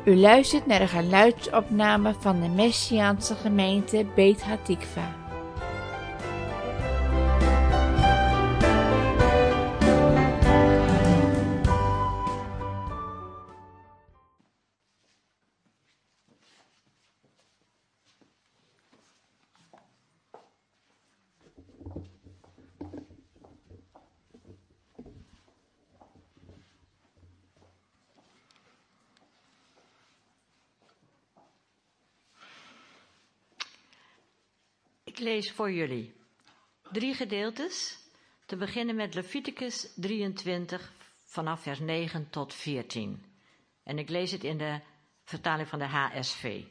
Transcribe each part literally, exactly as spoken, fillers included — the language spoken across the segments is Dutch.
U luistert naar de geluidsopname van de Messiaanse gemeente Beit Hatikva. Ik lees voor jullie drie gedeeltes, te beginnen met Leviticus drieëntwintig vanaf vers negen tot veertien. En ik lees het in de vertaling van de H S V.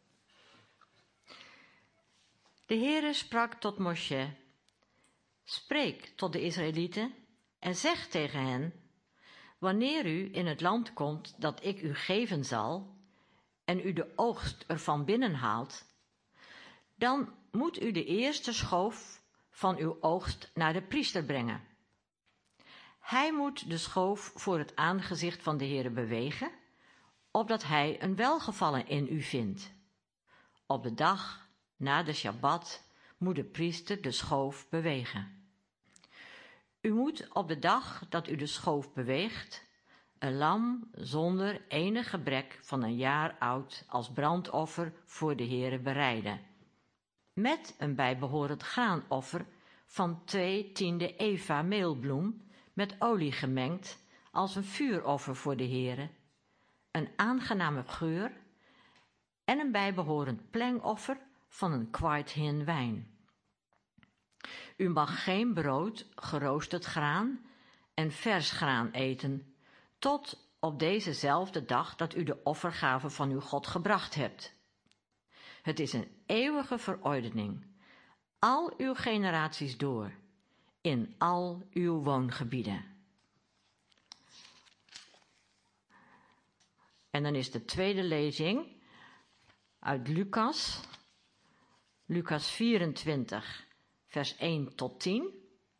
De Heere sprak tot Moshe: Spreek tot de Israëlieten en zeg tegen hen: wanneer u in het land komt dat ik u geven zal, en u de oogst ervan binnenhaalt, dan moet u de eerste schoof van uw oogst naar de priester brengen. Hij moet de schoof voor het aangezicht van de Heere bewegen, opdat hij een welgevallen in u vindt. Op de dag na de Shabbat moet de priester de schoof bewegen. U moet op de dag dat u de schoof beweegt, een lam zonder enig gebrek van een jaar oud als brandoffer voor de Heere bereiden, met een bijbehorend graanoffer van twee tiende eva meelbloem met olie gemengd als een vuuroffer voor de Heere, een aangename geur en een bijbehorend plengoffer van een kwart hin wijn. U mag geen brood, geroosterd graan en vers graan eten, tot op dezezelfde dag dat u de offergave van uw God gebracht hebt. Het is een eeuwige verordening, al uw generaties door, in al uw woongebieden. En dan is de tweede lezing uit Lucas, Lucas vierentwintig, vers één tot tien.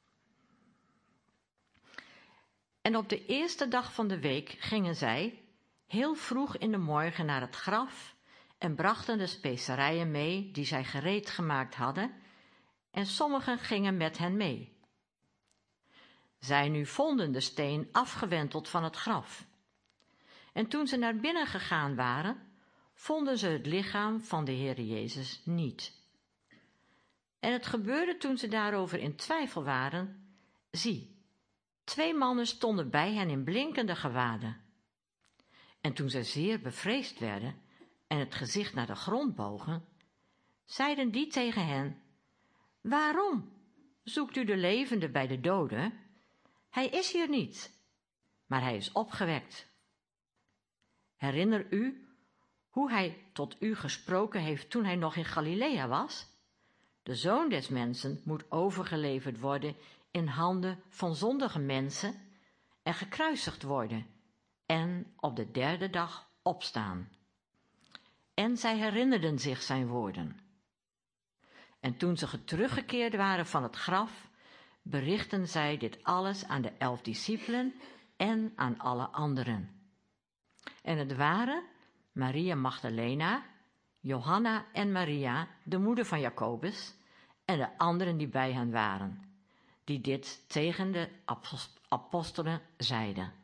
En op de eerste dag van de week gingen zij heel vroeg in de morgen naar het graf en brachten de specerijen mee die zij gereed gemaakt hadden, en sommigen gingen met hen mee. Zij nu vonden de steen afgewenteld van het graf. En toen ze naar binnen gegaan waren, vonden ze het lichaam van de Heere Jezus niet. En het gebeurde toen ze daarover in twijfel waren, zie, twee mannen stonden bij hen in blinkende gewaden. En toen zij zeer bevreesd werden en het gezicht naar de grond bogen, zeiden die tegen hen: waarom zoekt u de levende bij de doden? Hij is hier niet, maar hij is opgewekt. Herinner u hoe hij tot u gesproken heeft toen hij nog in Galilea was? De Zoon des Mensen moet overgeleverd worden in handen van zondige mensen en gekruisigd worden en op de derde dag opstaan. En zij herinnerden zich zijn woorden. En toen ze teruggekeerd waren van het graf, berichtten zij dit alles aan de elf discipelen en aan alle anderen. En het waren Maria Magdalena, Johanna en Maria, de moeder van Jacobus, en de anderen die bij hen waren, die dit tegen de apostelen zeiden.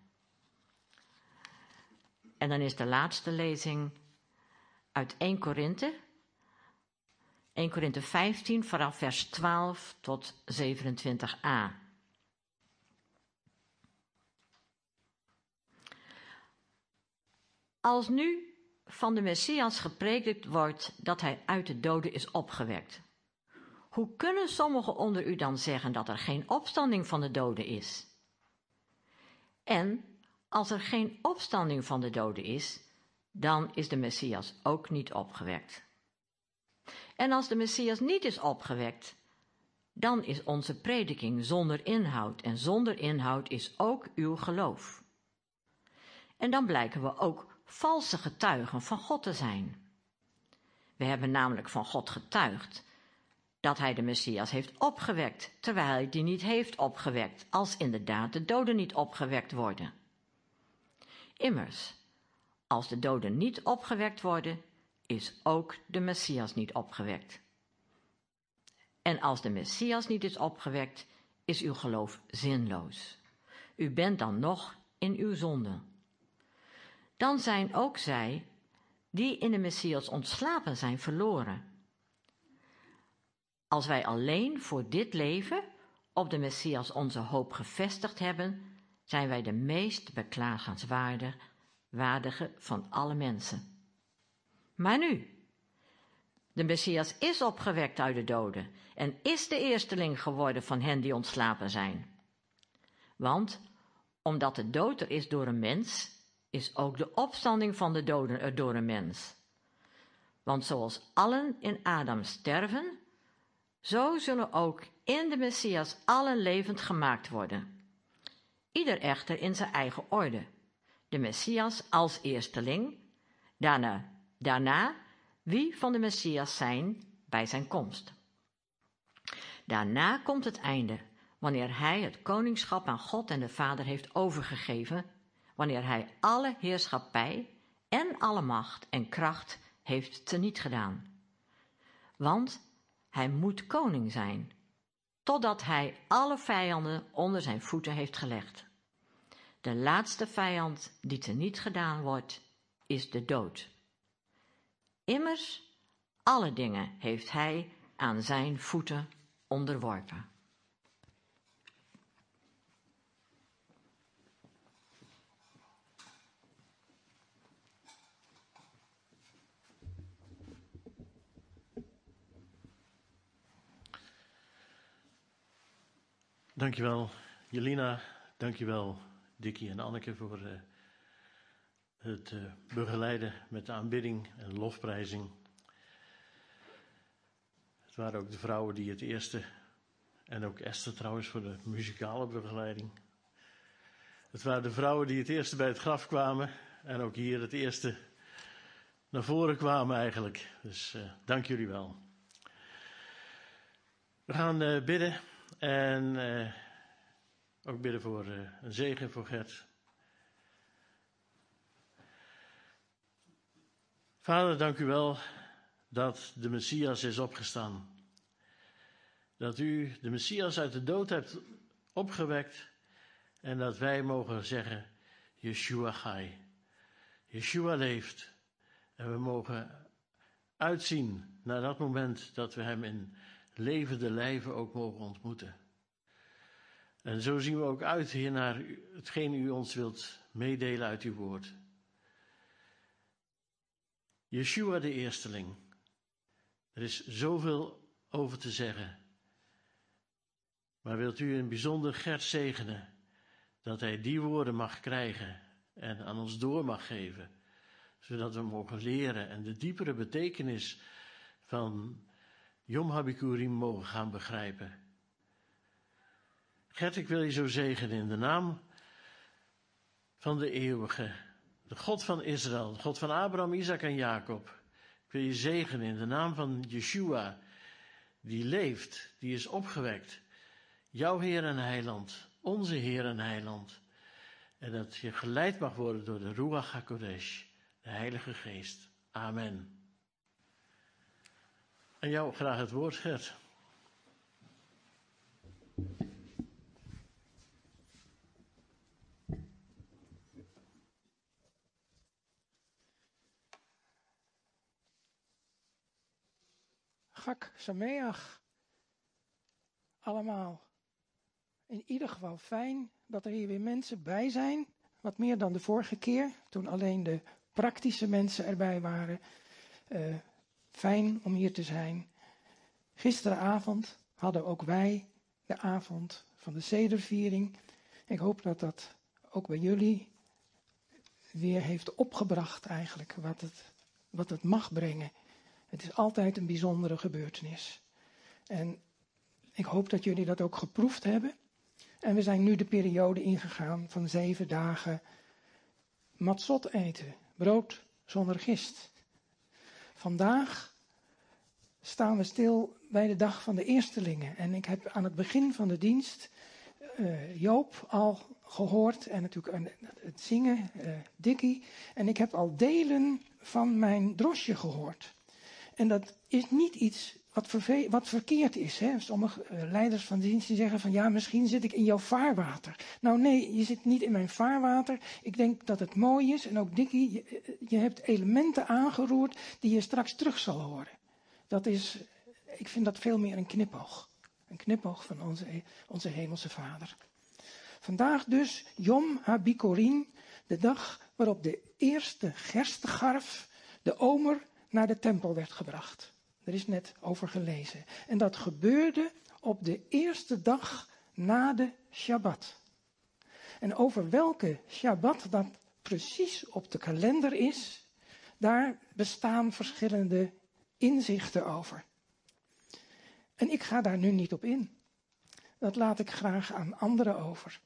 En dan is de laatste lezing uit Eerste Korinthe, Eerste Korinthe vijftien, vanaf vers twaalf tot zevenentwintig a. Als nu van de Messias gepredikt wordt dat hij uit de doden is opgewekt, hoe kunnen sommigen onder u dan zeggen dat er geen opstanding van de doden is? En als er geen opstanding van de doden is, dan is de Messias ook niet opgewekt. En als de Messias niet is opgewekt, dan is onze prediking zonder inhoud, en zonder inhoud is ook uw geloof. En dan blijken we ook valse getuigen van God te zijn. We hebben namelijk van God getuigd dat hij de Messias heeft opgewekt, terwijl hij die niet heeft opgewekt, als inderdaad de doden niet opgewekt worden. Immers, Als de doden niet opgewekt worden, is ook de Messias niet opgewekt. En als de Messias niet is opgewekt, is uw geloof zinloos. U bent dan nog in uw zonde. Dan zijn ook zij die in de Messias ontslapen zijn verloren. Als wij alleen voor dit leven op de Messias onze hoop gevestigd hebben, zijn wij de meest beklagenswaardige van alle mensen. Maar nu, de Messias is opgewekt uit de doden en is de eersteling geworden van hen die ontslapen zijn. Want, omdat de dood er is door een mens, is ook de opstanding van de doden er door een mens. Want zoals allen in Adam sterven, zo zullen ook in de Messias allen levend gemaakt worden. Ieder echter in zijn eigen orde. De Messias als eersteling, daarna, daarna wie van de Messias zijn bij zijn komst. Daarna komt het einde, wanneer hij het koningschap aan God en de Vader heeft overgegeven, wanneer hij alle heerschappij en alle macht en kracht heeft teniet gedaan. Want hij moet koning zijn, totdat hij alle vijanden onder zijn voeten heeft gelegd. De laatste vijand die teniet gedaan wordt, is de dood. Immers, alle dingen heeft hij aan zijn voeten onderworpen. Dankjewel, Jelina. Dankjewel, Dickie en Anneke, voor uh, het uh, begeleiden met de aanbidding en lofprijzing. Het waren ook de vrouwen die het eerste, en ook Esther trouwens voor de muzikale begeleiding. Het waren de vrouwen die het eerste bij het graf kwamen en ook hier het eerste naar voren kwamen eigenlijk. Dus uh, dank jullie wel. We gaan uh, bidden. En uh, ook bidden voor uh, een zegen voor Gert. Vader, dank u wel dat de Messias is opgestaan. Dat u de Messias uit de dood hebt opgewekt. En dat wij mogen zeggen, Yeshua Chai. Yeshua leeft. En we mogen uitzien naar dat moment dat we hem in levende lijven ook mogen ontmoeten. En zo zien we ook uit, Heer, naar hetgeen u ons wilt meedelen uit uw woord. Yeshua de eersteling. Er is zoveel over te zeggen. Maar wilt u in bijzonder Gert zegenen, dat hij die woorden mag krijgen en aan ons door mag geven, zodat we mogen leren en de diepere betekenis van Yom HaBikurim mogen gaan begrijpen. Gert, ik wil je zo zegenen in de naam van de eeuwige, de God van Israël, de God van Abraham, Isaac en Jacob. Ik wil je zegenen in de naam van Yeshua, die leeft, die is opgewekt. Jouw Heer en Heiland, onze Heer en Heiland. En dat je geleid mag worden door de Ruach HaKodesh, de Heilige Geest. Amen. En jou graag het woord, Gert. Chag Sameach. Allemaal. In ieder geval fijn dat er hier weer mensen bij zijn. Wat meer dan de vorige keer, toen alleen de praktische mensen erbij waren. Uh, fijn om hier te zijn. Gisteravond hadden ook wij de avond van de sederviering. Ik hoop dat dat ook bij jullie weer heeft opgebracht eigenlijk wat het, wat het mag brengen. Het is altijd een bijzondere gebeurtenis. En ik hoop dat jullie dat ook geproefd hebben. En we zijn nu de periode ingegaan van zeven dagen matzot eten. Brood zonder gist. Vandaag staan we stil bij de dag van de eerstelingen. En ik heb aan het begin van de dienst uh, Joop al gehoord en natuurlijk uh, het zingen, uh, Dikkie. En ik heb al delen van mijn drosje gehoord. En dat is niet iets wat, verve- wat verkeerd is. Hè? Sommige uh, leiders van dienst die zeggen van ja, misschien zit ik in jouw vaarwater. Nou nee, je zit niet in mijn vaarwater. Ik denk dat het mooi is. En ook Dikkie, je, je hebt elementen aangeroerd die je straks terug zal horen. Dat is, ik vind dat veel meer een knipoog. Een knipoog van onze, onze hemelse Vader. Vandaag dus Yom HaBikurim, de dag waarop de eerste gerstegarf, de omer, naar de tempel werd gebracht. Er is net over gelezen. En dat gebeurde op de eerste dag na de Shabbat. En over welke Shabbat dat precies op de kalender is, daar bestaan verschillende inzichten over. En ik ga daar nu niet op in. Dat laat ik graag aan anderen over.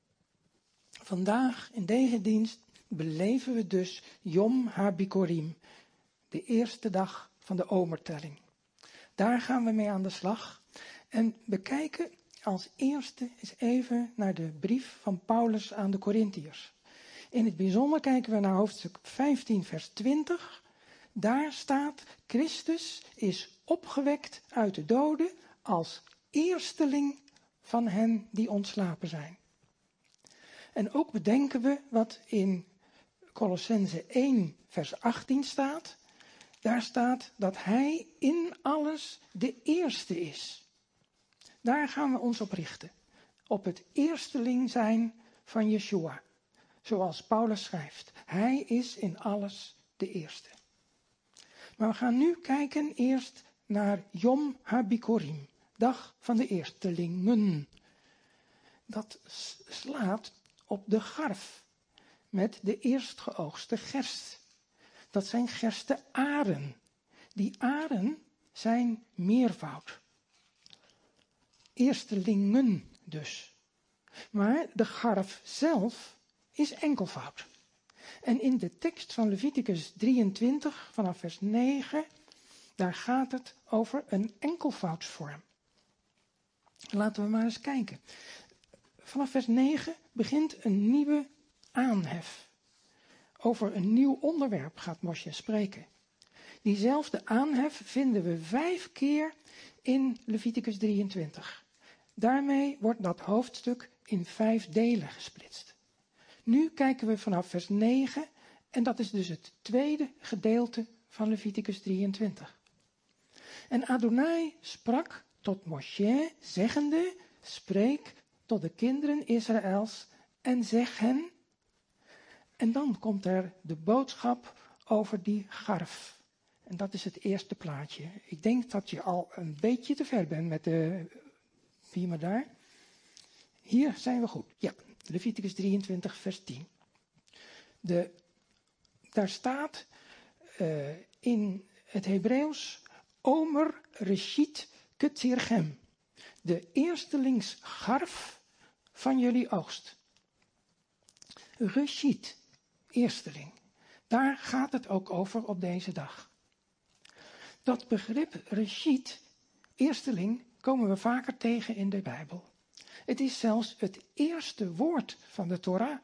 Vandaag in deze dienst beleven we dus Yom HaBikurim, de eerste dag van de omertelling. Daar gaan we mee aan de slag en bekijken als eerste eens even naar de brief van Paulus aan de Korintiërs. In het bijzonder kijken we naar hoofdstuk vijftien vers twintig. Daar staat, Christus is opgewekt uit de doden als eersteling van hen die ontslapen zijn. En ook bedenken we wat in Kolossenzen één vers achttien staat. Daar staat dat hij in alles de eerste is. Daar gaan we ons op richten. Op het eersteling zijn van Yeshua. Zoals Paulus schrijft. Hij is in alles de eerste. Maar we gaan nu kijken eerst naar Yom HaBikurim. Dag van de eerstelingen. Dat slaat op de garf. Met de eerstgeoogste gerst. Dat zijn gerstearen. Die aren zijn meervoud. Eerstelingen dus. Maar de garf zelf is enkelvoud. En in de tekst van Leviticus drieëntwintig vanaf vers negen, daar gaat het over een enkelvoudsvorm. Laten we maar eens kijken. Vanaf vers negen begint een nieuwe aanhef. Over een nieuw onderwerp gaat Moshe spreken. Diezelfde aanhef vinden we vijf keer in Leviticus drieëntwintig. Daarmee wordt dat hoofdstuk in vijf delen gesplitst. Nu kijken we vanaf vers negen en dat is dus het tweede gedeelte van Leviticus drieëntwintig. En Adonai sprak tot Moshe, zeggende, spreek tot de kinderen Israëls en zeg hen. En dan komt er de boodschap over die garf. En dat is het eerste plaatje. Ik denk dat je al een beetje te ver bent met de beamer daar. Hier zijn we goed. Ja, Leviticus drieëntwintig vers tien. De, daar staat uh, in het Hebreeuws Omer Reshit Ketzirchem. De eerstelingsgarf van jullie oogst. Reshit, eersteling. Daar gaat het ook over op deze dag. Dat begrip Reshit, eersteling, komen we vaker tegen in de Bijbel. Het is zelfs het eerste woord van de Torah.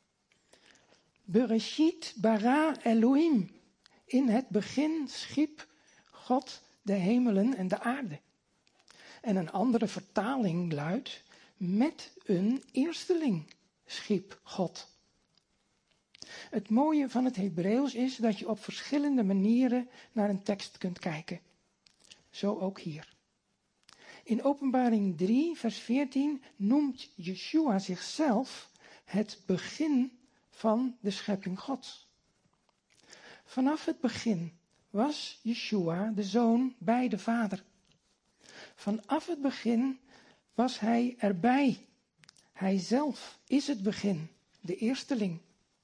Bereshit bara Elohim. In het begin schiep God de hemelen en de aarde. En een andere vertaling luidt, met een eersteling schiep God. Het mooie van het Hebreeuws is dat je op verschillende manieren naar een tekst kunt kijken. Zo ook hier. In Openbaring drie, vers veertien noemt Yeshua zichzelf het begin van de schepping Gods. Vanaf het begin was Yeshua de zoon bij de Vader. Vanaf het begin was hij erbij. Hij zelf is het begin, de eersteling.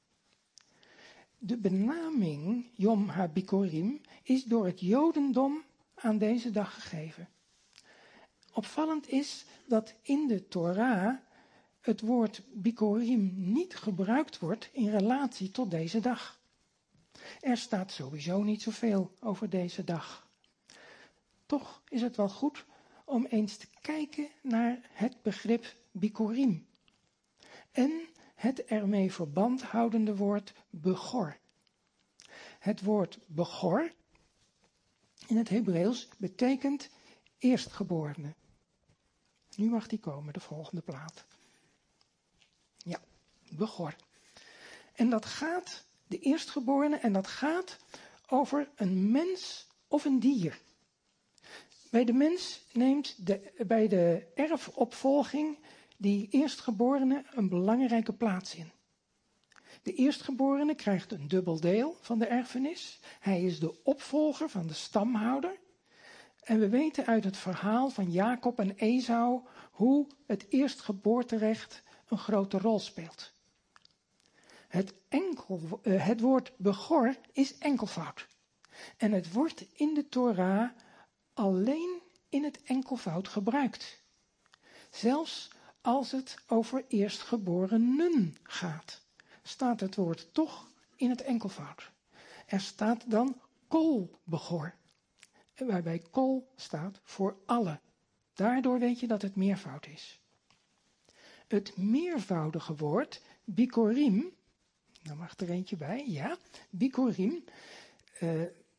De benaming Yom HaBikurim is door het Jodendom aan deze dag gegeven. Opvallend is dat in de Torah het woord Bikurim niet gebruikt wordt in relatie tot deze dag. Er staat sowieso niet zoveel over deze dag. Toch is het wel goed om eens te kijken naar het begrip bikorim en het ermee verband houdende woord begor. Het woord begor in het Hebreeuws betekent eerstgeborene. Nu mag die komen, de volgende plaat. Ja, begor. En dat gaat, de eerstgeborene, en dat gaat over een mens of een dier. Bij de mens neemt de, bij de erfopvolging die eerstgeborene een belangrijke plaats in. De eerstgeborene krijgt een dubbel deel van de erfenis. Hij is de opvolger van de stamhouder. En we weten uit het verhaal van Jacob en Esau hoe het eerstgeboorterecht een grote rol speelt. Het, enkel, uh, het woord begor is enkelvoud. En het wordt in de Torah alleen in het enkelvoud gebruikt. Zelfs als het over eerstgeborenen gaat, staat het woord toch in het enkelvoud. Er staat dan kol begor, waarbij kol staat voor alle. Daardoor weet je dat het meervoud is. Het meervoudige woord bikorim, daar mag er eentje bij, ja, bikorim, uh,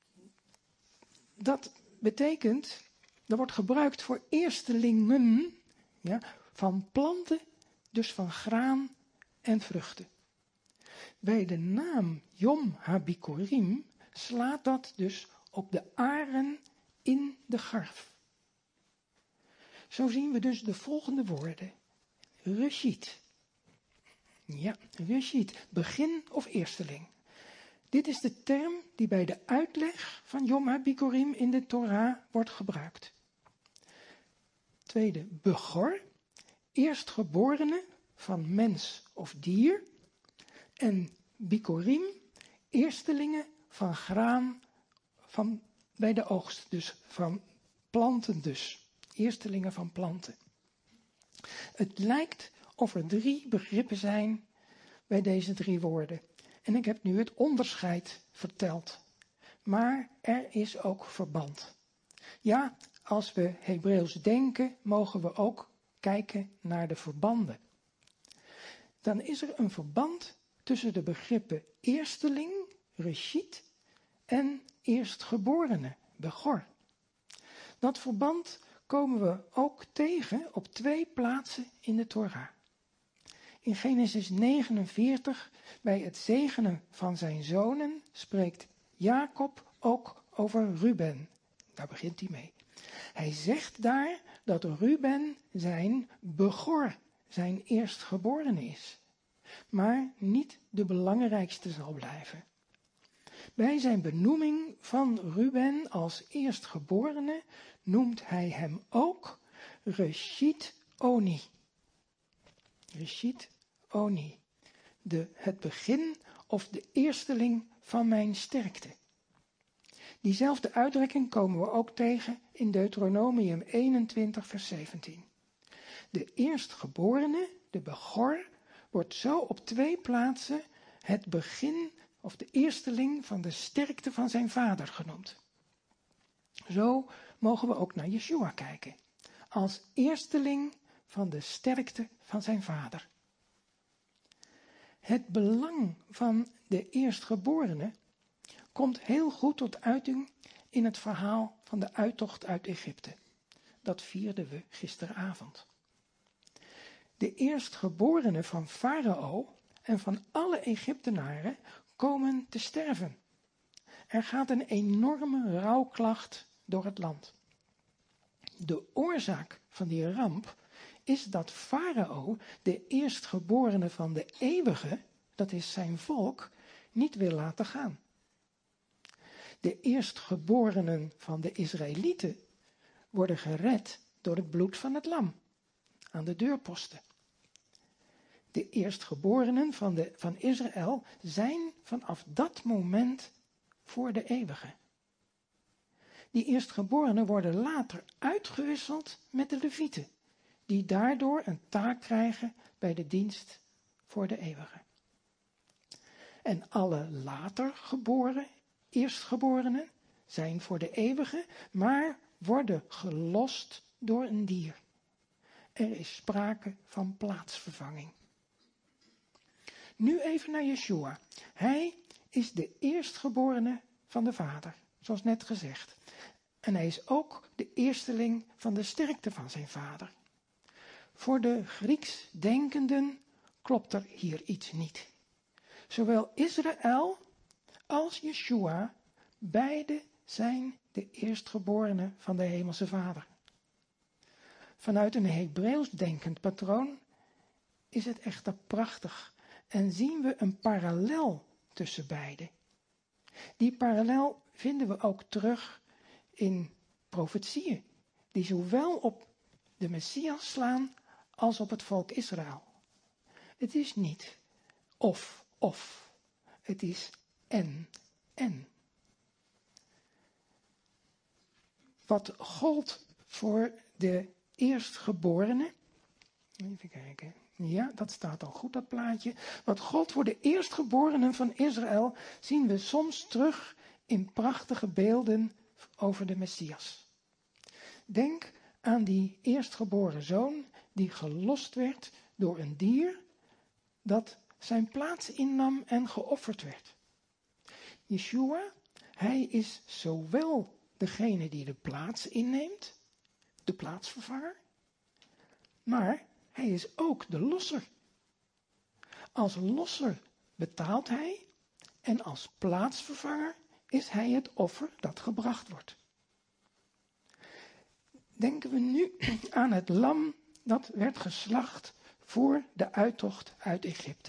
dat betekent, dat wordt gebruikt voor eerstelingen, ja, van planten, dus van graan en vruchten. Bij de naam Yom HaBikorim slaat dat dus op de aren in de garf. Zo zien we dus de volgende woorden. Reshit. Ja, Reshit, begin of eersteling. Dit is de term die bij de uitleg van Yom HaBikorim in de Torah wordt gebruikt. Tweede, begor, eerstgeborene van mens of dier. En bikorim, eerstelingen van graan van, bij de oogst, dus van planten dus. Eerstelingen van planten. Het lijkt of er drie begrippen zijn bij deze drie woorden. En ik heb nu het onderscheid verteld. Maar er is ook verband. Ja, als we Hebreeuws denken, mogen we ook kijken naar de verbanden. Dan is er een verband tussen de begrippen eersteling, reshit, en eerstgeborene, begor. Dat verband komen we ook tegen op twee plaatsen in de Torah. In Genesis negenenveertig, bij het zegenen van zijn zonen, spreekt Jacob ook over Ruben. Daar begint hij mee. Hij zegt daar dat Ruben zijn begor, zijn eerstgeborene is. Maar niet de belangrijkste zal blijven. Bij zijn benoeming van Ruben als eerstgeborene noemt hij hem ook Reshit Oni. Reshit Oni. De, het begin of de eersteling van mijn sterkte. Diezelfde uitdrukking komen we ook tegen in Deuteronomium eenentwintig vers zeventien. De eerstgeborene, de begor, wordt zo op twee plaatsen het begin of de eersteling van de sterkte van zijn vader genoemd. Zo mogen we ook naar Yeshua kijken, als eersteling van de sterkte van zijn vader. Het belang van de eerstgeborene komt heel goed tot uiting in het verhaal van de uittocht uit Egypte. Dat vierden we gisteravond. De eerstgeborenen van Farao en van alle Egyptenaren komen te sterven. Er gaat een enorme rouwklacht door het land. De oorzaak van die ramp is dat Farao de eerstgeborene van de eeuwige, dat is zijn volk, niet wil laten gaan. De eerstgeborenen van de Israëlieten worden gered door het bloed van het lam aan de deurposten. De eerstgeborenen van, de, van Israël zijn vanaf dat moment voor de eeuwige. Die eerstgeborenen worden later uitgewisseld met de Levieten, die daardoor een taak krijgen bij de dienst voor de eeuwige. En alle later geboren eerstgeborenen zijn voor de eeuwige, maar worden gelost door een dier. Er is sprake van plaatsvervanging. Nu even naar Yeshua. Hij is de eerstgeborene van de Vader, zoals net gezegd. En hij is ook de eersteling van de sterkte van zijn Vader. Voor de Grieks denkenden klopt er hier iets niet. Zowel Israël als Yeshua, beide zijn de eerstgeborene van de Hemelse Vader. Vanuit een Hebreeuws denkend patroon is het echter prachtig en zien we een parallel tussen beide. Die parallel vinden we ook terug in profetieën, die zowel op de Messias slaan als op het volk Israël. Het is niet of, of. Het is en, en. Wat gold voor de eerstgeborene. Even kijken. Ja, dat staat al goed, dat plaatje. Wat gold voor de eerstgeborenen van Israël zien we soms terug in prachtige beelden over de Messias. Denk aan die eerstgeboren zoon die gelost werd door een dier dat zijn plaats innam en geofferd werd. Yeshua, hij is zowel degene die de plaats inneemt, de plaatsvervanger, maar hij is ook de losser. Als losser betaalt hij en als plaatsvervanger is hij het offer dat gebracht wordt. Denken we nu aan het lam dat werd geslacht voor de uittocht uit Egypte.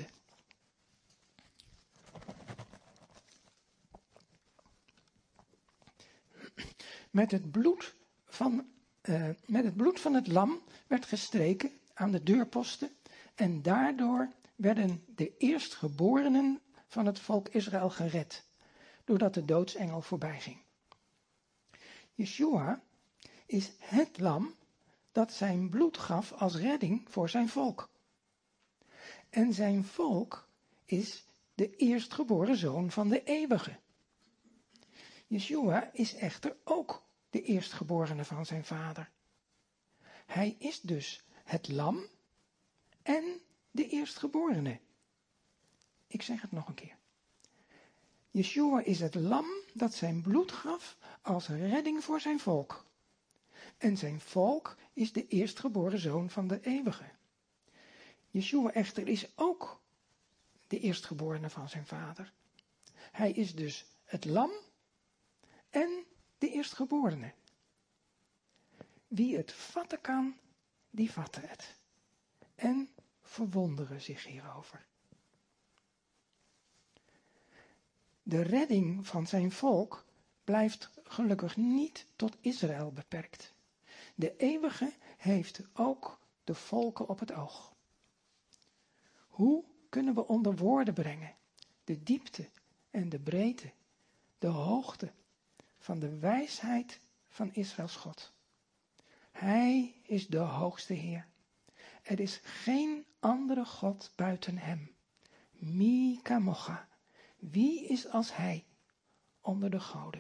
Met het bloed van, uh, met het bloed van het lam werd gestreken aan de deurposten en daardoor werden de eerstgeborenen van het volk Israël gered, doordat de doodsengel voorbij ging. Yeshua is het lam dat zijn bloed gaf als redding voor zijn volk. En zijn volk is de eerstgeboren zoon van de eeuwige. Yeshua is echter ook de eerstgeborene van zijn vader. Hij is dus het lam en de eerstgeborene. Ik zeg het nog een keer. Yeshua is het lam dat zijn bloed gaf als redding voor zijn volk. En zijn volk is de eerstgeboren zoon van de eeuwige. Yeshua echter is ook de eerstgeborene van zijn vader. Hij is dus het lam en de eerstgeborene. Wie het vatten kan, die vatten het. En verwonderen zich hierover. De redding van zijn volk blijft gelukkig niet tot Israël beperkt. De eeuwige heeft ook de volken op het oog. Hoe kunnen we onder woorden brengen de diepte en de breedte, de hoogte van de wijsheid van Israëls God? Hij is de hoogste Heer. Er is geen andere God buiten hem. Mi kamocha. Wie is als hij onder de goden?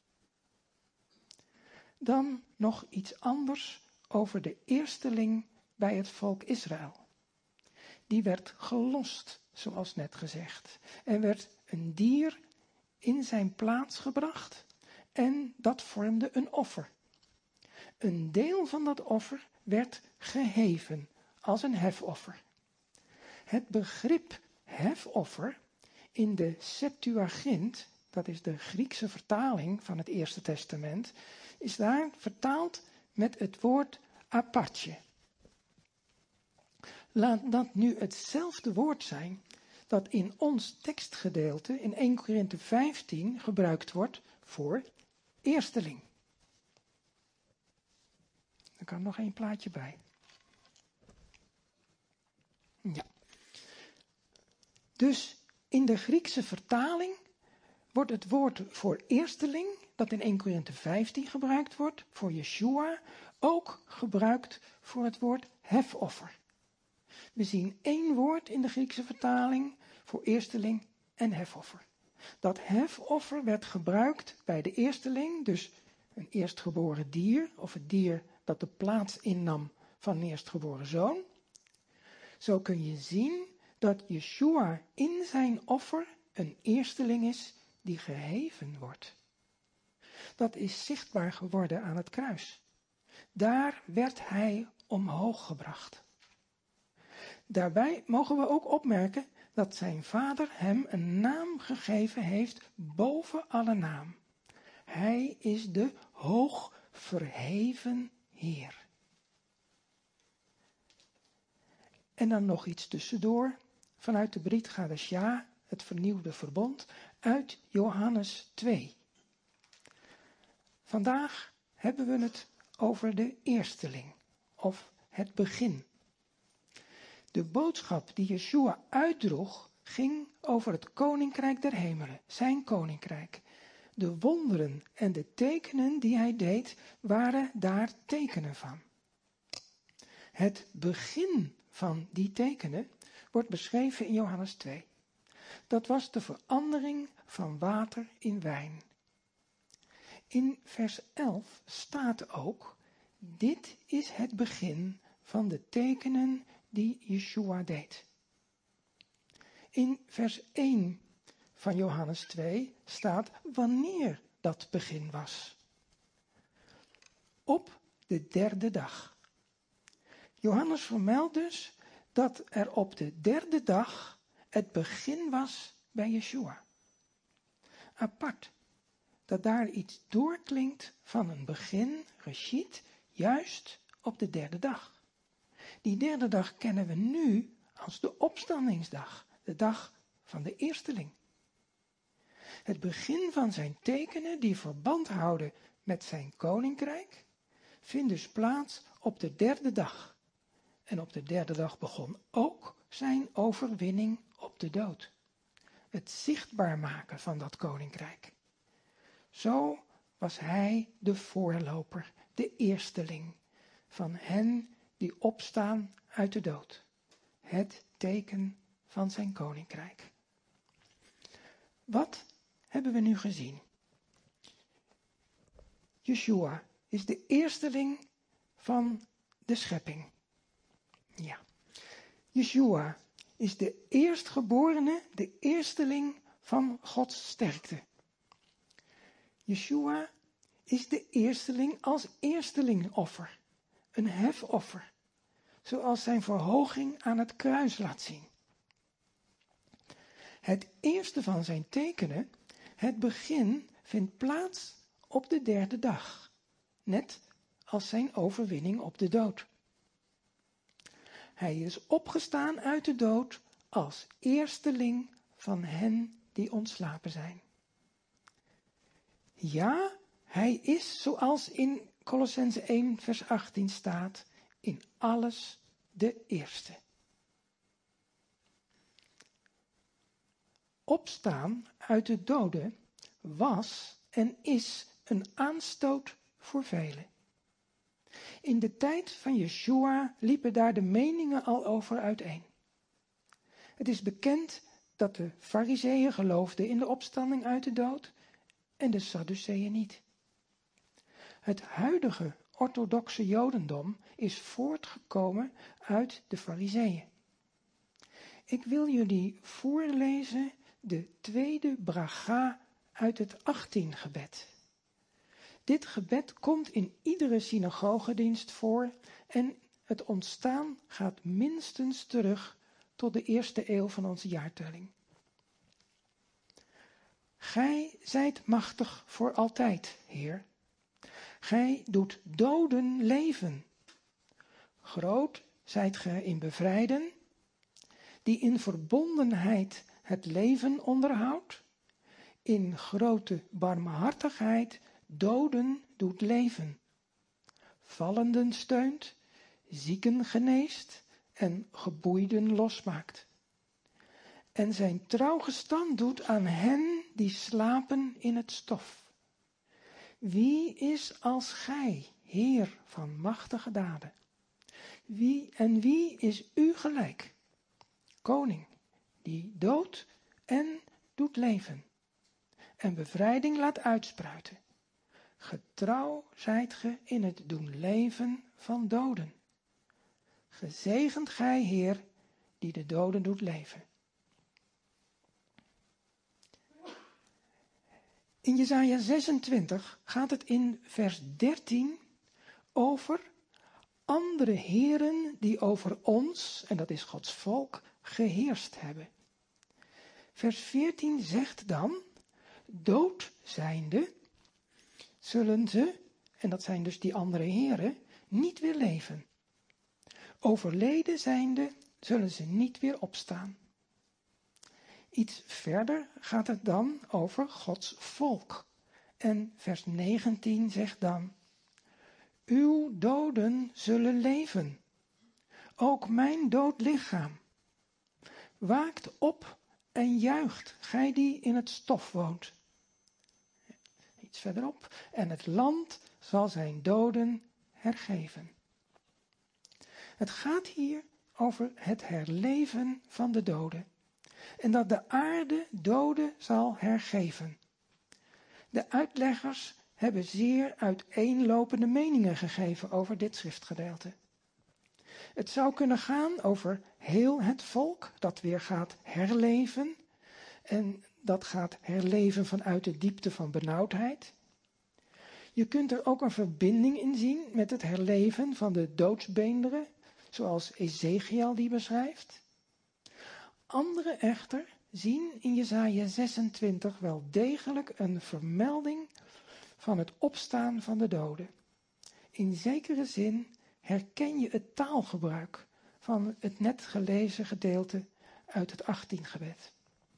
Dan nog iets anders over de eersteling bij het volk Israël. Die werd gelost, zoals net gezegd. Er werd een dier in zijn plaats gebracht en dat vormde een offer. Een deel van dat offer werd geheven als een hefoffer. Het begrip hefoffer in de Septuagint, dat is de Griekse vertaling van het Eerste Testament, is daar vertaald met het woord apatje. Laat dat nu hetzelfde woord zijn dat in ons tekstgedeelte in Eerste Korinthe vijftien gebruikt wordt voor eersteling. Er kan nog één plaatje bij. Ja. Dus in de Griekse vertaling wordt het woord voor eersteling, dat in Eerste Korinthe vijftien gebruikt wordt, voor Yeshua, ook gebruikt voor het woord hefoffer. We zien één woord in de Griekse vertaling voor eersteling en hefoffer. Dat hefoffer werd gebruikt bij de eersteling, dus een eerstgeboren dier, of het dier dat de plaats innam van een eerstgeboren zoon. Zo kun je zien dat Yeshua in zijn offer een eersteling is die geheven wordt. Dat is zichtbaar geworden aan het kruis. Daar werd hij omhoog gebracht. Daarbij mogen we ook opmerken dat zijn vader hem een naam gegeven heeft boven alle naam. Hij is de hoog verheven Heer. En dan nog iets tussendoor, vanuit de Brit Chadashah, het vernieuwde verbond, uit Johannes twee. Vandaag hebben we het over de eersteling, of het begin. De boodschap die Yeshua uitdroeg, ging over het koninkrijk der hemelen, zijn koninkrijk. De wonderen en de tekenen die hij deed, waren daar tekenen van. Het begin van die tekenen wordt beschreven in Johannes twee. Dat was de verandering van water in wijn. In vers elf staat ook, dit is het begin van de tekenen die Yeshua deed. In vers één van Johannes twee staat wanneer dat begin was. Op de derde dag. Johannes vermeldt dus dat er op de derde dag het begin was bij Yeshua. Apart dat daar iets doorklinkt van een begin, geschied, juist op de derde dag. Die derde dag kennen we nu als de opstandingsdag, de dag van de eersteling. Het begin van zijn tekenen die verband houden met zijn koninkrijk, vindt dus plaats op de derde dag. En op de derde dag begon ook zijn overwinning op de dood. Het zichtbaar maken van dat koninkrijk. Zo was hij de voorloper, de eersteling van hen die opstaan uit de dood. Het teken van zijn koninkrijk. Wat hebben we nu gezien? Yeshua is de eersteling van de schepping. Ja. Yeshua is de eerstgeborene, de eersteling van Gods sterkte. Yeshua is de eersteling als eerstelingoffer, een hefoffer, zoals zijn verhoging aan het kruis laat zien. Het eerste van zijn tekenen, het begin, vindt plaats op de derde dag, net als zijn overwinning op de dood. Hij is opgestaan uit de dood als eersteling van hen die ontslapen zijn. Ja, hij is, zoals in Kolossenzen één vers achttien staat, in alles de eerste. Opstaan uit de doden was en is een aanstoot voor velen. In de tijd van Yeshua liepen daar de meningen al over uiteen. Het is bekend dat de Farizeeën geloofden in de opstanding uit de dood en de Sadduceeën niet. Het huidige orthodoxe Jodendom is voortgekomen uit de Farizeeën. Ik wil jullie voorlezen de tweede bracha uit het achttien gebed. Dit gebed komt in iedere synagogedienst voor en het ontstaan gaat minstens terug tot de eerste eeuw van onze jaartelling. Gij zijt machtig voor altijd, Heer. Gij doet doden leven. Groot zijt gij in bevrijden, die in verbondenheid het leven onderhoudt, in grote barmhartigheid doden doet leven, vallenden steunt, zieken geneest en geboeiden losmaakt. En zijn trouw gestand doet aan hen die slapen in het stof. Wie is als gij, Heer van machtige daden? Wie en wie is u gelijk? Koning, die doodt en doet leven, en bevrijding laat uitspruiten. Getrouw zijt ge in het doen leven van doden. Gezegend gij, Heer, die de doden doet leven. In Jesaja zesentwintig gaat het in vers dertien over andere heren die over ons, en dat is Gods volk, geheerst hebben. Vers veertien zegt dan, dood zijnde, zullen ze, en dat zijn dus die andere heren, niet weer leven. Overleden zijnde, zullen ze niet weer opstaan. Iets verder gaat het dan over Gods volk. En vers negentien zegt dan, uw doden zullen leven, ook mijn dood lichaam. Waakt op en juicht, gij die in het stof woont. Iets verderop, en het land zal zijn doden hergeven. Het gaat hier over het herleven van de doden. En dat de aarde doden zal hergeven. De uitleggers hebben zeer uiteenlopende meningen gegeven over dit schriftgedeelte. Het zou kunnen gaan over heel het volk dat weer gaat herleven. En dat gaat herleven vanuit de diepte van benauwdheid. Je kunt er ook een verbinding in zien met het herleven van de doodsbeenderen, zoals Ezekiel die beschrijft. Anderen echter zien in Jesaja zesentwintig wel degelijk een vermelding van het opstaan van de doden. In zekere zin herken je het taalgebruik van het net gelezen gedeelte uit het achttiengebed.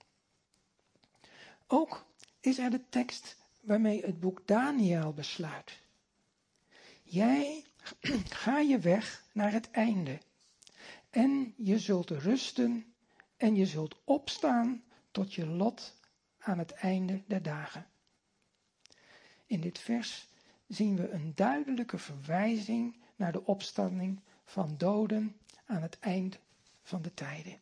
Ook is er de tekst waarmee het boek Daniël besluit. Jij ga je weg naar het einde en je zult rusten en je zult opstaan tot je lot aan het einde der dagen. In dit vers zien we een duidelijke verwijzing naar de opstanding van doden aan het eind van de tijden.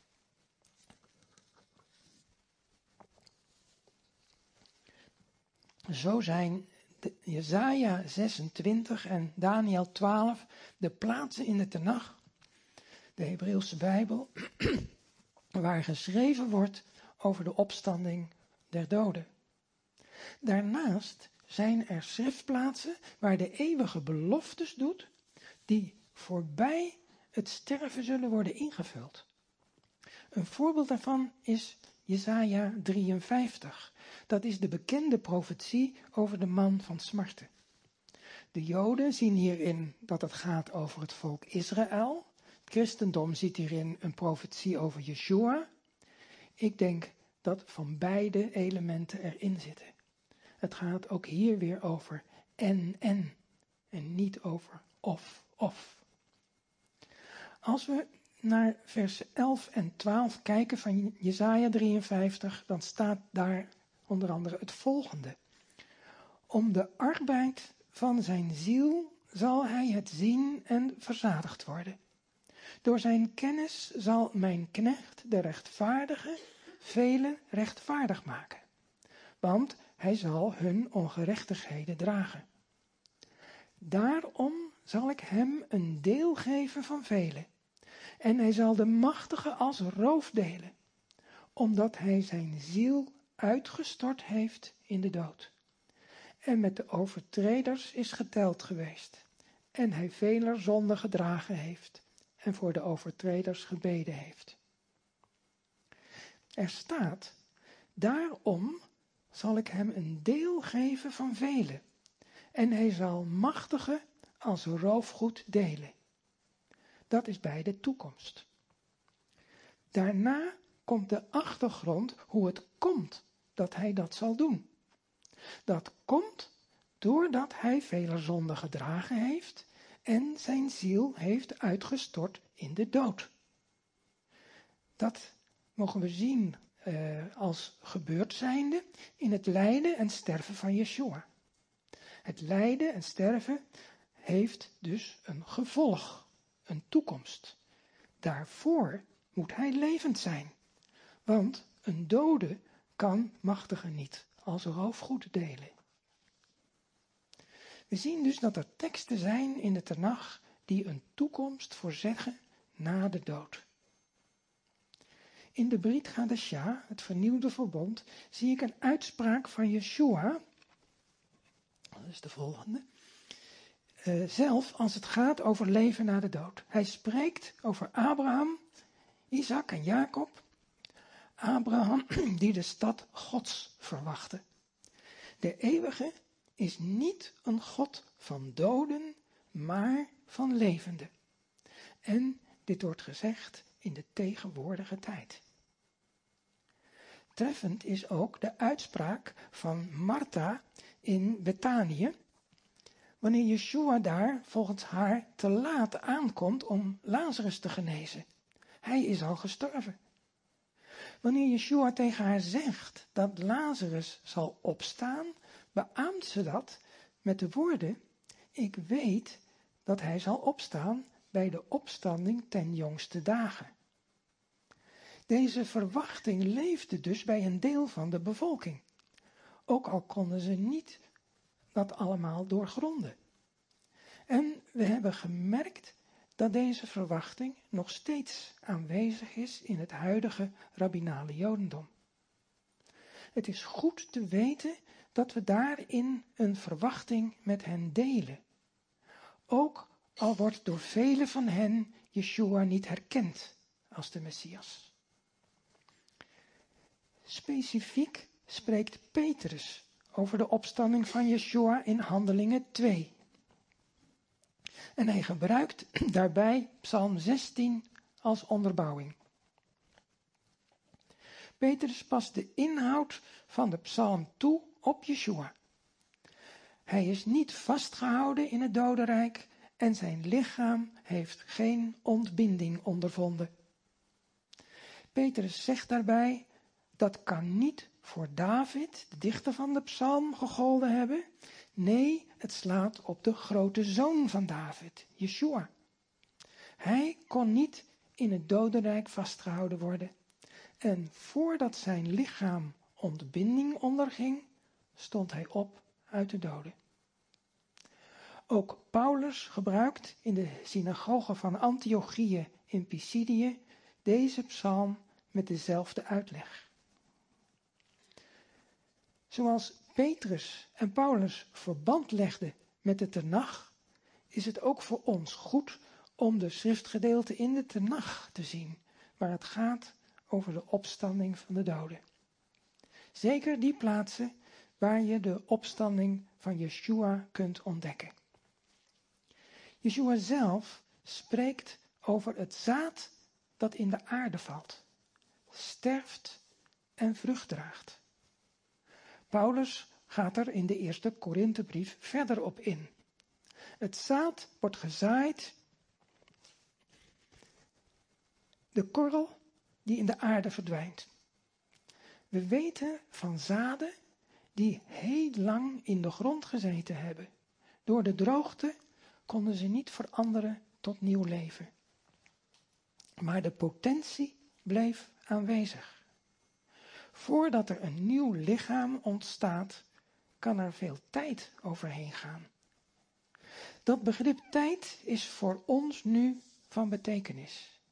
Zo zijn de Jesaja zesentwintig en Daniël twaalf de plaatsen in de Tenach, de Hebreeuwse Bijbel, waar geschreven wordt over de opstanding der doden. Daarnaast zijn er schriftplaatsen waar de eeuwige beloftes doet, die voorbij het sterven zullen worden ingevuld. Een voorbeeld daarvan is Jesaja drieënvijftig. Dat is de bekende profetie over de man van smarten. De Joden zien hierin dat het gaat over het volk Israël. Het christendom ziet hierin een profetie over Yeshua. Ik denk dat van beide elementen erin zitten. Het gaat ook hier weer over en en en niet over of of. Als we naar vers elf en twaalf kijken van Jesaja drieënvijftig, dan staat daar onder andere het volgende. Om de arbeid van zijn ziel zal hij het zien en verzadigd worden. Door zijn kennis zal mijn knecht, de rechtvaardige, velen rechtvaardig maken. Want hij zal hun ongerechtigheden dragen. Daarom zal ik hem een deel geven van velen. En hij zal de machtige als roof delen. Omdat hij zijn ziel uitgestort heeft in de dood. En met de overtreders is geteld geweest. En hij veler zonde gedragen heeft. En voor de overtreders gebeden heeft. Er staat, daarom zal ik hem een deel geven van velen. En hij zal machtige als roofgoed delen. Dat is bij de toekomst. Daarna komt de achtergrond hoe het komt dat hij dat zal doen. Dat komt doordat hij vele zonden gedragen heeft en zijn ziel heeft uitgestort in de dood. Dat mogen we zien uh, als gebeurd zijnde in het lijden en sterven van Yeshua. Het lijden en sterven heeft dus een gevolg, een toekomst. Daarvoor moet hij levend zijn, want een dode kan machtige niet als roofgoed delen. We zien dus dat er teksten zijn in de Tenach die een toekomst voorzeggen na de dood. In de Brit Chadashah, het vernieuwde verbond, zie ik een uitspraak van Yeshua, dat is de volgende, uh, zelf als het gaat over leven na de dood. Hij spreekt over Abraham, Isaac en Jacob. Abraham die de stad Gods verwachtte. De eeuwige is niet een God van doden, maar van levenden. En dit wordt gezegd in de tegenwoordige tijd. Treffend is ook de uitspraak van Martha in Bethanië, wanneer Yeshua daar volgens haar te laat aankomt om Lazarus te genezen. Hij is al gestorven. Wanneer Yeshua tegen haar zegt dat Lazarus zal opstaan, beaamt ze dat met de woorden: ik weet dat hij zal opstaan bij de opstanding ten jongste dagen. Deze verwachting leefde dus bij een deel van de bevolking. Ook al konden ze niet dat allemaal doorgronden. En we hebben gemerkt dat deze verwachting nog steeds aanwezig is in het huidige rabbinale jodendom. Het is goed te weten dat we daarin een verwachting met hen delen. Ook al wordt door velen van hen Yeshua niet herkend als de Messias. Specifiek spreekt Petrus over de opstanding van Yeshua in Handelingen twee. En hij gebruikt daarbij Psalm zestien als onderbouwing. Petrus past de inhoud van de psalm toe op Yeshua. Hij is niet vastgehouden in het dodenrijk en zijn lichaam heeft geen ontbinding ondervonden. Petrus zegt daarbij: dat kan niet voor David, de dichter van de psalm, gegolden hebben. Nee, het slaat op de grote zoon van David, Yeshua. Hij kon niet in het dodenrijk vastgehouden worden. En voordat zijn lichaam ontbinding onderging, stond hij op uit de doden. Ook Paulus gebruikt in de synagoge van Antiochië in Pisidië deze psalm met dezelfde uitleg. Zoals Petrus en Paulus verband legden met de Tenach, is het ook voor ons goed om de schriftgedeelten in de Tenach te zien, waar het gaat over de opstanding van de doden. Zeker die plaatsen waar je de opstanding van Yeshua kunt ontdekken. Yeshua zelf spreekt over het zaad dat in de aarde valt, sterft en vrucht draagt. Paulus gaat er in de eerste Korinthebrief verder op in. Het zaad wordt gezaaid, de korrel die in de aarde verdwijnt. We weten van zaden die heel lang in de grond gezeten hebben. Door de droogte konden ze niet veranderen tot nieuw leven. Maar de potentie bleef aanwezig. Voordat er een nieuw lichaam ontstaat, kan er veel tijd overheen gaan. Dat begrip tijd is voor ons nu van betekenis.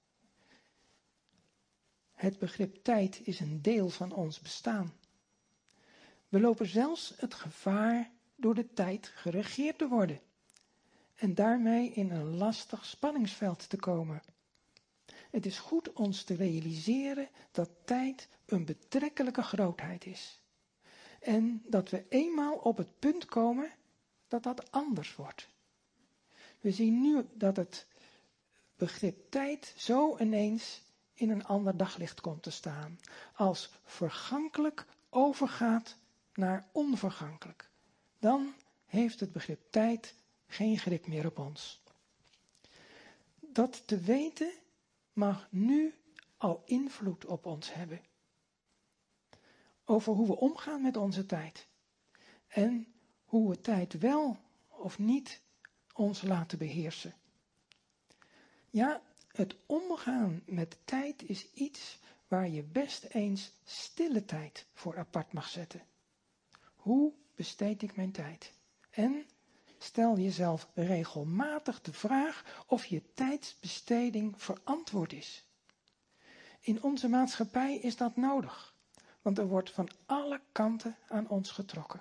Het begrip tijd is een deel van ons bestaan. We lopen zelfs het gevaar door de tijd geregeerd te worden en daarmee in een lastig spanningsveld te komen. Het is goed ons te realiseren dat tijd een betrekkelijke grootheid is. En dat we eenmaal op het punt komen dat dat anders wordt. We zien nu dat het begrip tijd zo ineens in een ander daglicht komt te staan. Als vergankelijk overgaat naar onvergankelijk. Dan heeft het begrip tijd geen grip meer op ons. Dat te weten mag nu al invloed op ons hebben. Over hoe we omgaan met onze tijd. En hoe we tijd wel of niet ons laten beheersen. Ja, het omgaan met tijd is iets waar je best eens stille tijd voor apart mag zetten. Hoe besteed ik mijn tijd? En stel jezelf regelmatig de vraag of je tijdsbesteding verantwoord is. In onze maatschappij is dat nodig, want er wordt van alle kanten aan ons getrokken.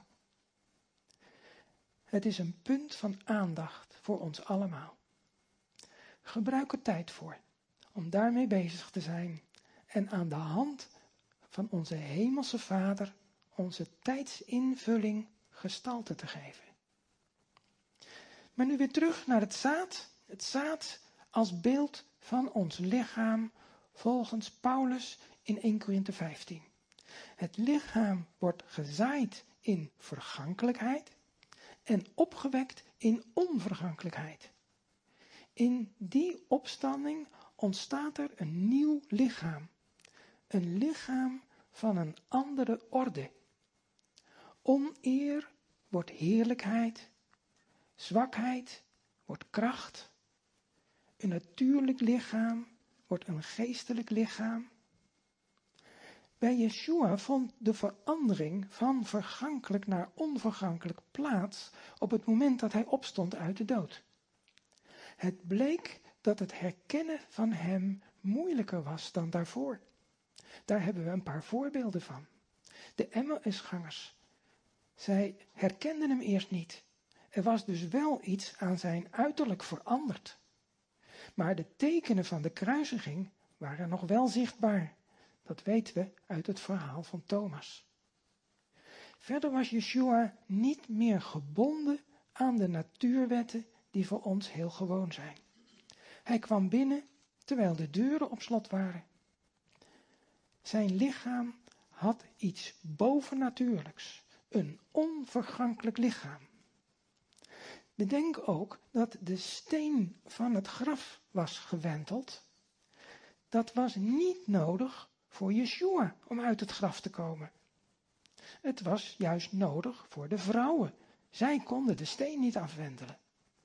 Het is een punt van aandacht voor ons allemaal. Gebruik er tijd voor om daarmee bezig te zijn en aan de hand van onze Hemelse Vader onze tijdsinvulling gestalte te geven. Maar nu weer terug naar het zaad. Het zaad als beeld van ons lichaam volgens Paulus in eerste Korinthe vijftien. Het lichaam wordt gezaaid in vergankelijkheid en opgewekt in onvergankelijkheid. In die opstanding ontstaat er een nieuw lichaam. Een lichaam van een andere orde. Oneer wordt heerlijkheid, zwakheid wordt kracht. Een natuurlijk lichaam wordt een geestelijk lichaam. Bij Yeshua vond de verandering van vergankelijk naar onvergankelijk plaats op het moment dat hij opstond uit de dood. Het bleek dat het herkennen van hem moeilijker was dan daarvoor. Daar hebben we een paar voorbeelden van. De Emmausgangers. Zij herkenden hem eerst niet. Er was dus wel iets aan zijn uiterlijk veranderd. Maar de tekenen van de kruisiging waren nog wel zichtbaar. Dat weten we uit het verhaal van Thomas. Verder was Yeshua niet meer gebonden aan de natuurwetten die voor ons heel gewoon zijn. Hij kwam binnen terwijl de deuren op slot waren. Zijn lichaam had iets bovennatuurlijks, een onvergankelijk lichaam. Bedenk ook dat de steen van het graf was gewenteld. Dat was niet nodig voor Yeshua om uit het graf te komen. Het was juist nodig voor de vrouwen. Zij konden de steen niet afwentelen.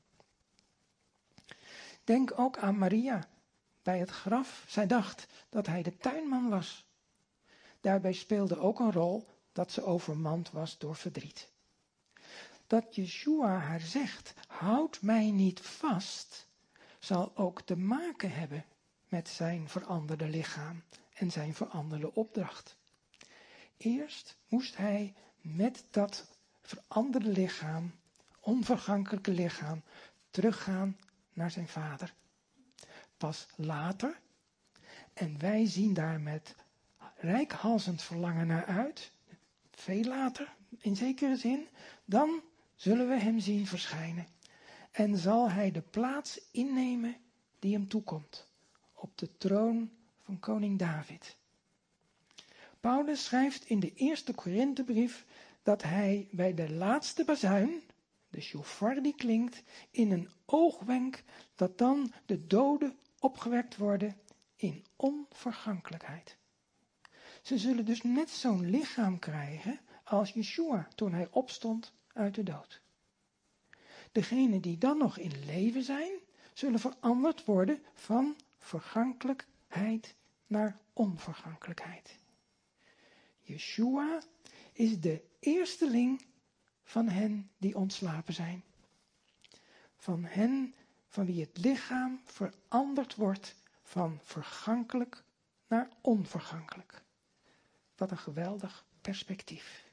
Denk ook aan Maria bij het graf. Zij dacht dat hij de tuinman was. Daarbij speelde ook een rol dat ze overmand was door verdriet. Dat Yeshua haar zegt, houd mij niet vast, zal ook te maken hebben met zijn veranderde lichaam en zijn veranderde opdracht. Eerst moest hij met dat veranderde lichaam, onvergankelijke lichaam, teruggaan naar zijn vader. Pas later, en wij zien daar met reikhalzend verlangen naar uit, veel later, in zekere zin, dan zullen we hem zien verschijnen. En zal hij de plaats innemen die hem toekomt, op de troon van koning David. Paulus schrijft in de eerste Korinthebrief dat hij bij de laatste bazuin, de shofar die klinkt, in een oogwenk dat dan de doden opgewekt worden in onvergankelijkheid. Ze zullen dus net zo'n lichaam krijgen als Yeshua toen hij opstond uit de dood. Degenen die dan nog in leven zijn, zullen veranderd worden van vergankelijkheid naar onvergankelijkheid. Yeshua is de eersteling van hen die ontslapen zijn. Van hen van wie het lichaam veranderd wordt van vergankelijk naar onvergankelijk. Wat een geweldig perspectief.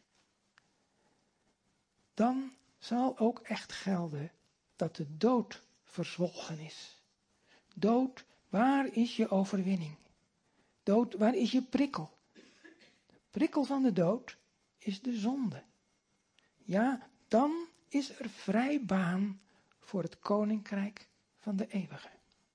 Dan zal ook echt gelden dat de dood verzwolgen is. Dood, waar is je overwinning? Dood, waar is je prikkel? De prikkel van de dood is de zonde. Ja, dan is er vrij baan voor het koninkrijk van de eeuwige.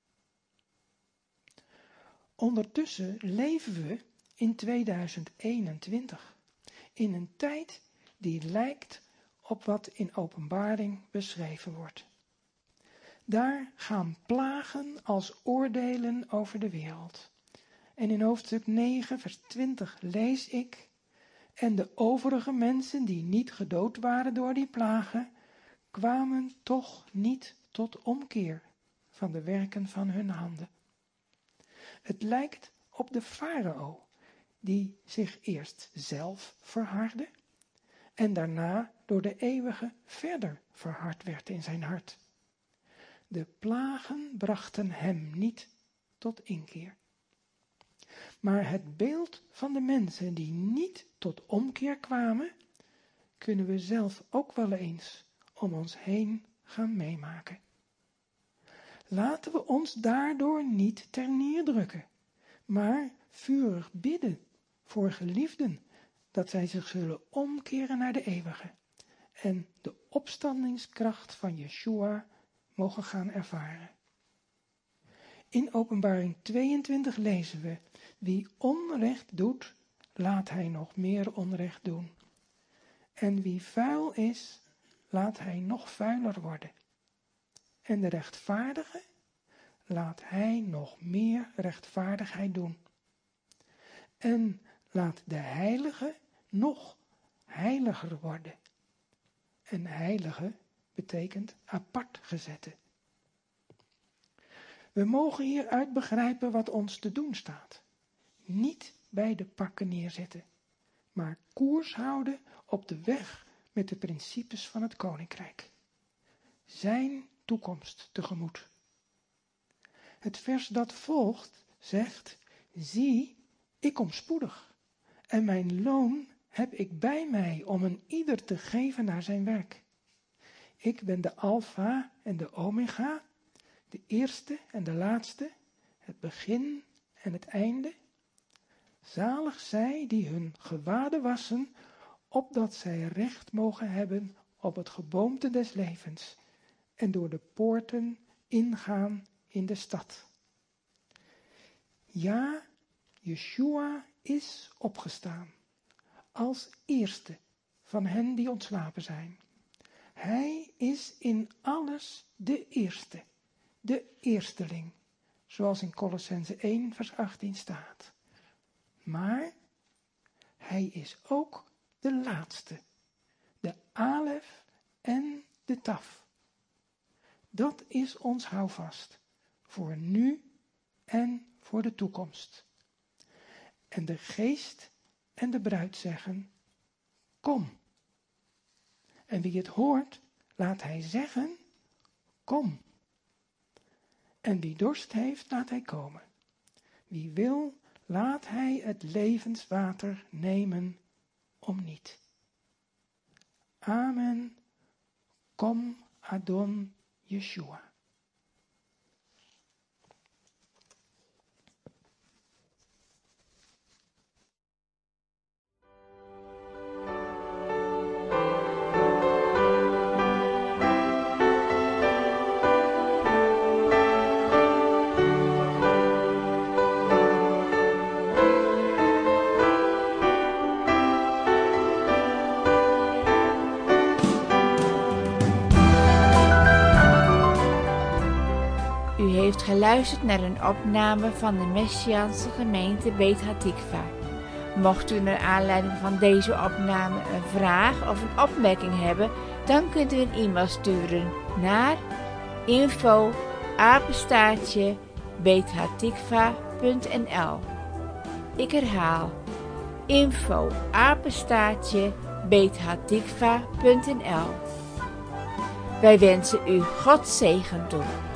Ondertussen leven we in tweeduizend eenentwintig, in een tijd die lijkt op wat in Openbaring beschreven wordt. Daar gaan plagen als oordelen over de wereld. En in hoofdstuk negen, vers twintig lees ik: en de overige mensen die niet gedood waren door die plagen, kwamen toch niet tot omkeer van de werken van hun handen. Het lijkt op de farao, die zich eerst zelf verhardde en daarna door de eeuwige verder verhard werd in zijn hart. De plagen brachten hem niet tot inkeer. Maar het beeld van de mensen die niet tot omkeer kwamen, kunnen we zelf ook wel eens om ons heen gaan meemaken. Laten we ons daardoor niet terneerdrukken, maar vurig bidden voor geliefden, dat zij zich zullen omkeren naar de eeuwige en de opstandingskracht van Yeshua mogen gaan ervaren. In Openbaring tweeëntwintig lezen we: wie onrecht doet, laat hij nog meer onrecht doen. En wie vuil is, laat hij nog vuiler worden. En de rechtvaardige, laat hij nog meer rechtvaardigheid doen. En laat de heilige nog heiliger worden. En heilige betekent apart gezette. We mogen hieruit begrijpen wat ons te doen staat. Niet bij de pakken neerzitten, maar koers houden op de weg met de principes van het koninkrijk. Zijn toekomst tegemoet. Het vers dat volgt zegt: zie, ik kom spoedig en mijn loon heb ik bij mij om een ieder te geven naar zijn werk. Ik ben de Alpha en de Omega, de eerste en de laatste, het begin en het einde. Zalig zij die hun gewaden wassen, opdat zij recht mogen hebben op het geboomte des levens en door de poorten ingaan in de stad. Ja, Yeshua is opgestaan, als eerste van hen die ontslapen zijn. Hij is in alles de eerste, de eersteling, zoals in Kolossenzen één vers achttien staat. Maar hij is ook de laatste, de Alef en de Taf. Dat is ons houvast, voor nu en voor de toekomst. En de geest en de bruid zeggen: kom. En wie het hoort, laat hij zeggen: kom. En wie dorst heeft, laat hij komen. Wie wil, laat hij het levenswater nemen om niet. Amen. Kom, Adon Yeshua. U heeft geluisterd naar een opname van de Messiaanse gemeente Beit Hatikva. Mocht u naar aanleiding van deze opname een vraag of een opmerking hebben, dan kunt u een e-mail sturen naar info apenstaartje beethatikva punt n l. Ik herhaal info apenstaartje beethatikva punt n l. Wij wensen u Gods zegen toe.